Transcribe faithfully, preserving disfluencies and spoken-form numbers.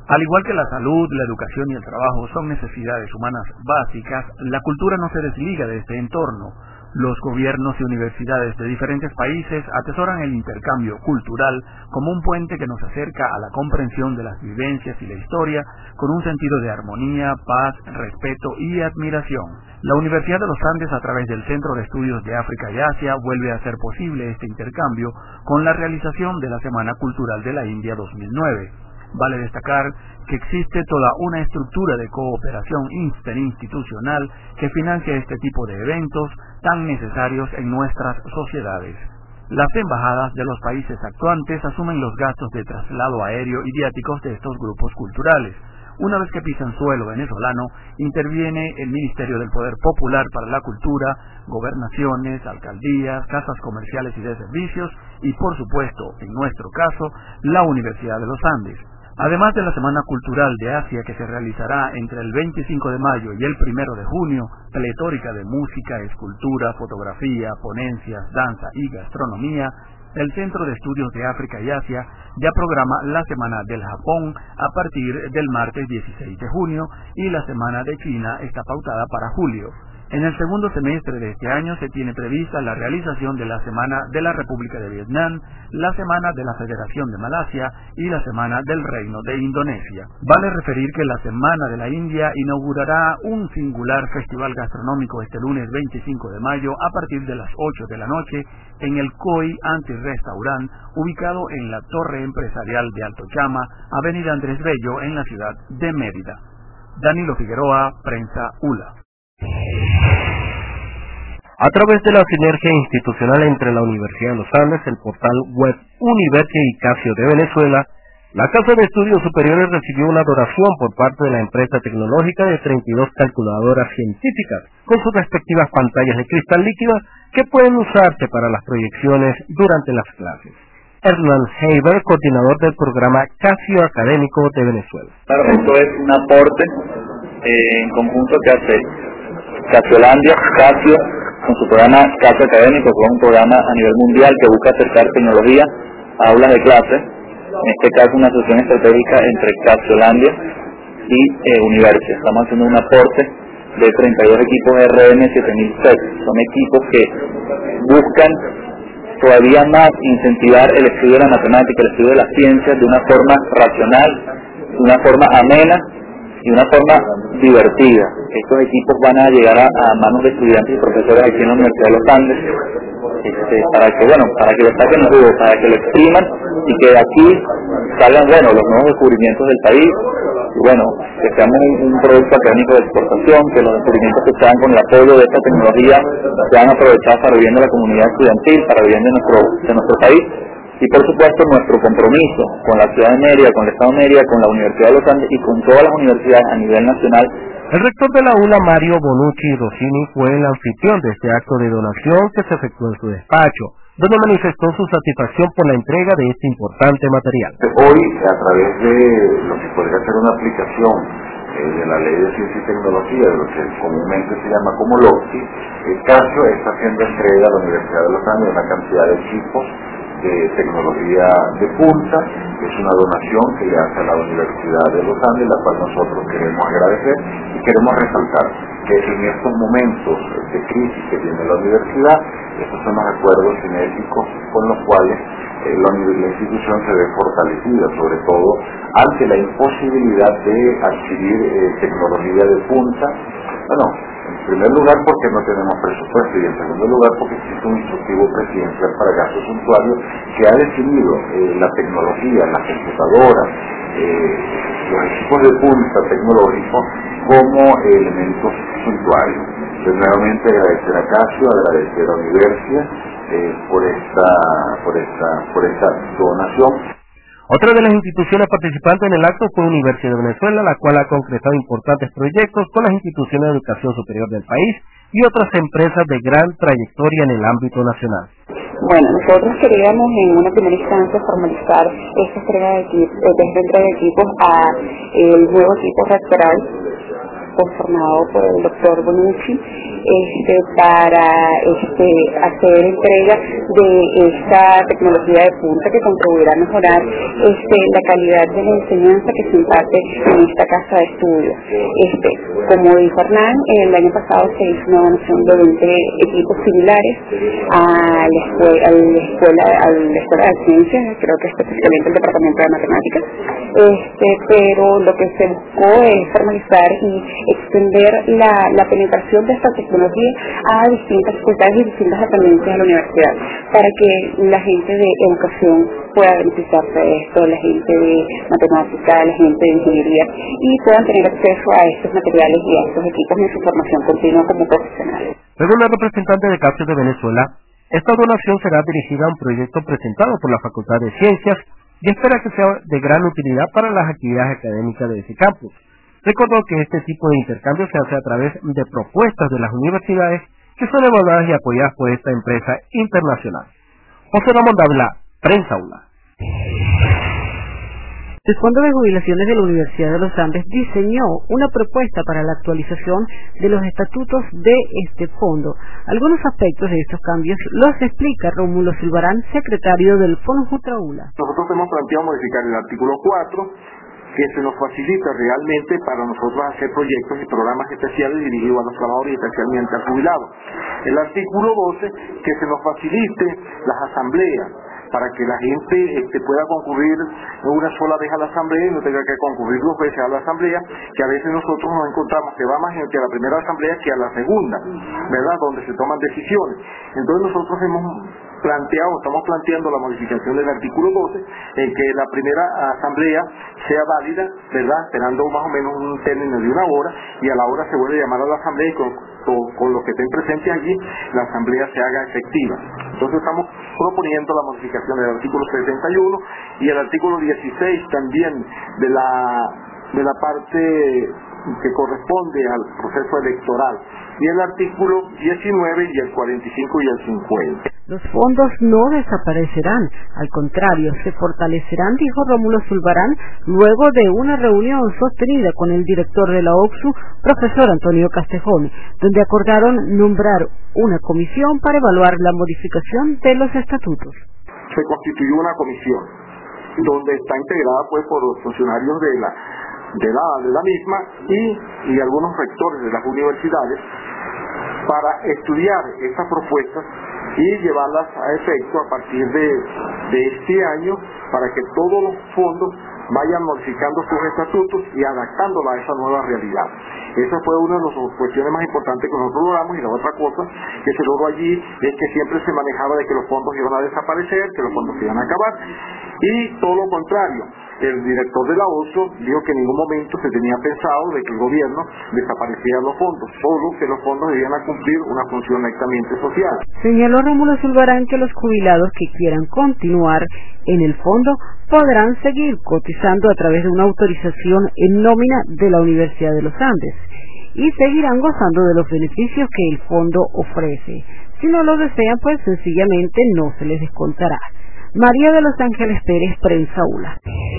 Al igual que la salud, la educación y el trabajo son necesidades humanas básicas, la cultura no se desliga de este entorno. Los gobiernos y universidades de diferentes países atesoran el intercambio cultural como un puente que nos acerca a la comprensión de las vivencias y la historia con un sentido de armonía, paz, respeto y admiración. La Universidad de los Andes, a través del Centro de Estudios de África y Asia, vuelve a hacer posible este intercambio con la realización de la Semana Cultural de la India dos mil nueve. Vale destacar que existe toda una estructura de cooperación interinstitucional que financia este tipo de eventos tan necesarios en nuestras sociedades. Las embajadas de los países actuantes asumen los gastos de traslado aéreo y viáticos de estos grupos culturales. Una vez que pisan suelo venezolano, interviene el Ministerio del Poder Popular para la Cultura, gobernaciones, alcaldías, casas comerciales y de servicios y, por supuesto, en nuestro caso, la Universidad de los Andes. Además de la Semana Cultural de Asia, que se realizará entre el veinticinco de mayo y el primero de junio, pletórica de música, escultura, fotografía, ponencias, danza y gastronomía, el Centro de Estudios de África y Asia ya programa la Semana del Japón a partir del martes dieciséis de junio y la Semana de China está pautada para julio. En el segundo semestre de este año se tiene prevista la realización de la Semana de la República de Vietnam, la Semana de la Federación de Malasia y la Semana del Reino de Indonesia. Vale referir que la Semana de la India inaugurará un singular festival gastronómico este lunes veinticinco de mayo a partir de las ocho de la noche en el Koi Anti-Restaurant, ubicado en la Torre Empresarial de Alto Chama, Avenida Andrés Bello, en la ciudad de Mérida. Danilo Figueroa, Prensa U L A. A través de la sinergia institucional entre la Universidad de los Andes, el portal web Universia y Casio de Venezuela, la Casa de Estudios Superiores recibió una donación por parte de la empresa tecnológica de treinta y dos calculadoras científicas, con sus respectivas pantallas de cristal líquido que pueden usarse para las proyecciones durante las clases. Hernán Heiber, coordinador del programa Casio Académico de Venezuela. Claro, esto es un aporte eh, en conjunto que hace Casiolandia, Casio, con su programa Casio Académico, que es un programa a nivel mundial que busca acercar tecnología a aulas de clase. En este caso, una asociación estratégica entre Casiolandia y eh, Universia. Estamos haciendo un aporte de treinta y dos equipos R M siete mil seis. Son equipos que buscan todavía más incentivar el estudio de la matemática, el estudio de las ciencias de una forma racional, de una forma amena y de una forma divertida. Estos equipos van a llegar a, a manos de estudiantes y profesores aquí en la Universidad de los Andes, este, para que bueno, para que le saquen el jugo, para que lo expriman y que de aquí salgan bueno los nuevos descubrimientos del país y bueno, que seamos un, un producto académico de exportación, que los descubrimientos que se hagan con el apoyo de esta tecnología sean aprovechados para el bien de la comunidad estudiantil, para el bien de nuestro, de nuestro país. Y por supuesto nuestro compromiso con la ciudad de Mérida, con el Estado de Mérida, con la Universidad de los Andes y con todas las universidades a nivel nacional. El rector de la U L A, Mario Bonucci Rossini, fue el anfitrión de este acto de donación que se efectuó en su despacho, donde manifestó su satisfacción por la entrega de este importante material. Hoy, a través de lo que podría ser una aplicación eh, de la Ley de Ciencia y Tecnología, de lo que comúnmente se llama como LOCTI, el caso está haciendo entrega a la Universidad de los Andes de una cantidad de equipos de tecnología de punta, que es una donación que le hace a la Universidad de los Andes, la cual nosotros queremos agradecer y queremos resaltar que en estos momentos de crisis que tiene la universidad, estos son los acuerdos cinéticos con los cuales eh, la, la institución se ve fortalecida, sobre todo ante la imposibilidad de adquirir eh, tecnología de punta. Bueno, en primer lugar porque no tenemos presupuesto y en segundo lugar porque existe un instructivo presidencial para gastos suntuarios que ha definido eh, la tecnología, las computadoras, eh, los equipos de punta tecnológicos como eh, elementos suntuarios. Entonces nuevamente agradecer a Casio, agradecer a Universia eh, por esta por esta por esta donación. Otra de las instituciones participantes en el acto fue Universidad de Venezuela, la cual ha concretado importantes proyectos con las instituciones de educación superior del país y otras empresas de gran trayectoria en el ámbito nacional. Bueno, nosotros queríamos en una primera instancia formalizar esta entrega de equipos, esta entrega de equipos a el nuevo equipo rectoral conformado por el doctor Bonucci este, para este, hacer entrega de esta tecnología de punta que contribuirá a mejorar este, la calidad de la enseñanza que se imparte en esta casa de estudios. Este, como dijo Hernán, el año pasado se hizo una donación de veinte equipos similares a la escuela, a la escuela, a la escuela de ciencias, creo que específicamente el departamento de matemáticas, este, pero lo que se buscó es formalizar y extender la, la penetración de esta tecnología a distintas facultades y distintas dependencias de la universidad, para que la gente de educación pueda beneficiarse de esto, la gente de matemática, la gente de ingeniería, y puedan tener acceso a estos materiales y a estos equipos en su formación continua como profesionales. Según la representante de Casio de Venezuela, esta donación será dirigida a un proyecto presentado por la Facultad de Ciencias y espera que sea de gran utilidad para las actividades académicas de ese campus. Recordó que este tipo de intercambio se hace a través de propuestas de las universidades que son evaluadas y apoyadas por esta empresa internacional. José Ramón Dávila, Prensa U L A. El Fondo de Jubilaciones de la Universidad de los Andes diseñó una propuesta para la actualización de los estatutos de este fondo. Algunos aspectos de estos cambios los explica Rómulo Silvarán, secretario del Fondo Jutraula. Nosotros hemos planteado modificar el artículo cuatro, que se nos facilita realmente para nosotros hacer proyectos y programas especiales dirigidos a los trabajadores y especialmente al jubilado. El artículo doce, que se nos facilite las asambleas, para que la gente este, pueda concurrir una sola vez a la asamblea y no tenga que concurrir dos veces a la asamblea, que a veces nosotros nos encontramos que va más gente a la primera asamblea que a la segunda, ¿verdad?, donde se toman decisiones. Entonces nosotros hemos planteado, estamos planteando la modificación del artículo doce, en que la primera asamblea sea válida, ¿verdad?, esperando más o menos un término de una hora, y a la hora se vuelve a llamar a la asamblea y con, con, con los que estén presentes allí, la asamblea se haga efectiva. Entonces estamos proponiendo la modificación del artículo setenta y uno y el artículo dieciséis también de la, de la parte que corresponde al proceso electoral, y el artículo diecinueve y el cuarenta y cinco y el cincuenta. Los fondos no desaparecerán, al contrario, se fortalecerán, dijo Rómulo Silvarán, luego de una reunión sostenida con el director de la O C S U, profesor Antonio Castejón, donde acordaron nombrar una comisión para evaluar la modificación de los estatutos. Se constituyó una comisión, donde está integrada pues por los funcionarios de la de la, de la misma y, y algunos rectores de las universidades, para estudiar estas propuestas y llevarlas a efecto a partir de, de este año, para que todos los fondos vayan modificando sus estatutos y adaptándola a esa nueva realidad. Esa fue una de las cuestiones más importantes que nosotros logramos, y la otra cosa que se logró allí es que siempre se manejaba de que los fondos iban a desaparecer, que los fondos se iban a acabar, y todo lo contrario. El director de la O S O dijo que en ningún momento se tenía pensado de que el gobierno desapareciera los fondos, solo que los fondos debían cumplir una función netamente social. Señaló Rómulo Silvarán que los jubilados que quieran continuar en el fondo podrán seguir cotizando a través de una autorización en nómina de la Universidad de los Andes y seguirán gozando de los beneficios que el fondo ofrece. Si no lo desean, pues sencillamente no se les descontará. María de los Ángeles Pérez, Prensa U L A.